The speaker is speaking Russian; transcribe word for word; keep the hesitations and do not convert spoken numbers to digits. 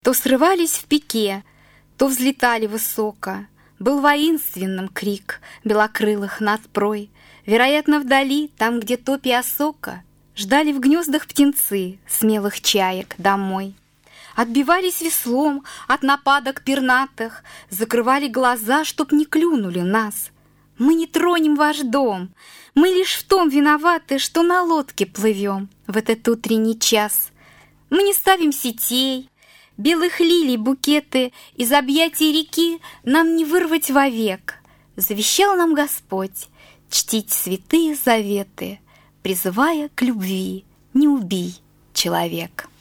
То срывались в пике, то взлетали высоко. Был воинственным крик белокрылых над прой. Вероятно, вдали, там, где топи осока, ждали в гнездах птенцы смелых чаек домой. Отбивались веслом от нападок пернатых, закрывали глаза, чтоб не клюнули нас. Мы не тронем ваш дом, мы лишь в том виноваты, что на лодке плывем в этот утренний час. Мы не ставим сетей, белых лилий букеты из объятий реки нам не вырвать вовек. Завещал нам Господь чтить святые заветы, призывая к любви: не убий, человек.